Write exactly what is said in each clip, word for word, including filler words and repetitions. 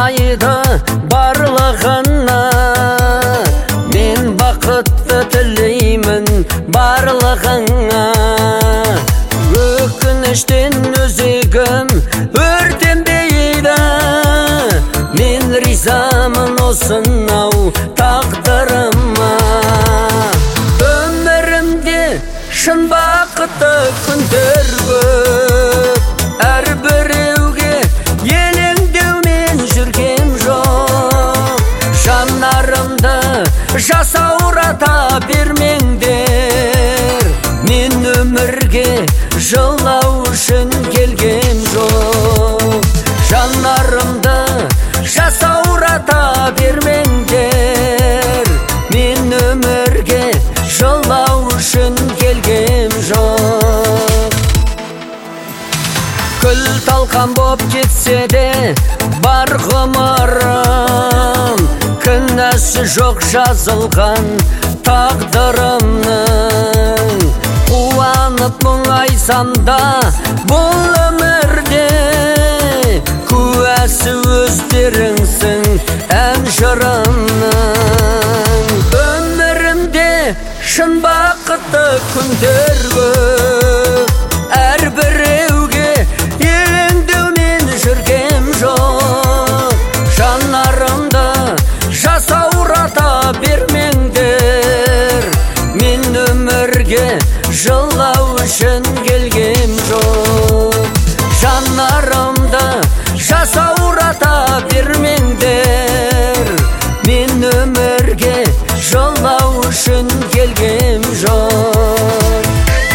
сыйлайды барлығына. Мен бақытты тілеймін барлығыңа. Өкініштен өзегім өртенбейді. Мен ризамын осынау тағдырыма. Өмірімде шын бақытты күндер көп. Әрбіреуге елеңдеумен жүргем жоқ. Жанарымды жасаурата бермеңдер. Мен өмірге жылау үшін келгем жоқ. Жанарымды жасаурата бермеңдер. Мен өмірге жылау үшін келгем жоқ. Күл талқан боп кетсе де бар ғұмырым, кінәсі жоқ жазылған тағдырымның. Қуанып мұңайсам да бұл өмірде, куәсі өздеріңсің ән жырымның. Өмірімде шын бақытты күндер көп. Әрбіреуге елеңдеумен жүргем жоқ. Жанарымды жасаурата бермеңдер. Мен өмірге жылау үшін келгем жоқ. Жанарымды жасаурата бермеңдер. Мен өмірге жылау үшін келгем жоқ.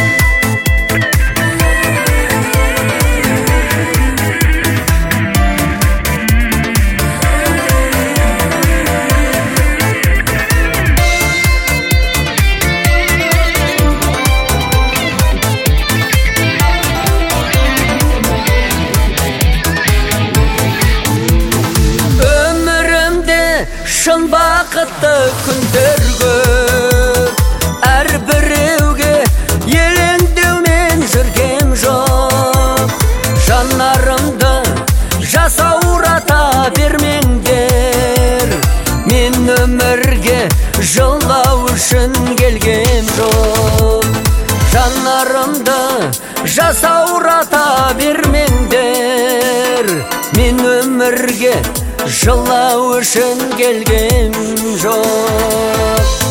Шын бақытты күндер көп. Әрбіреуге елеңдеумен жүргем жоқ. Жанарымды жасаурата бермеңдер. Мен өмірге жылау үшін келгем жоқ. Жанарымды жасаурата бермеңдер. Мен өмірге жылау үшін келгем жоқ.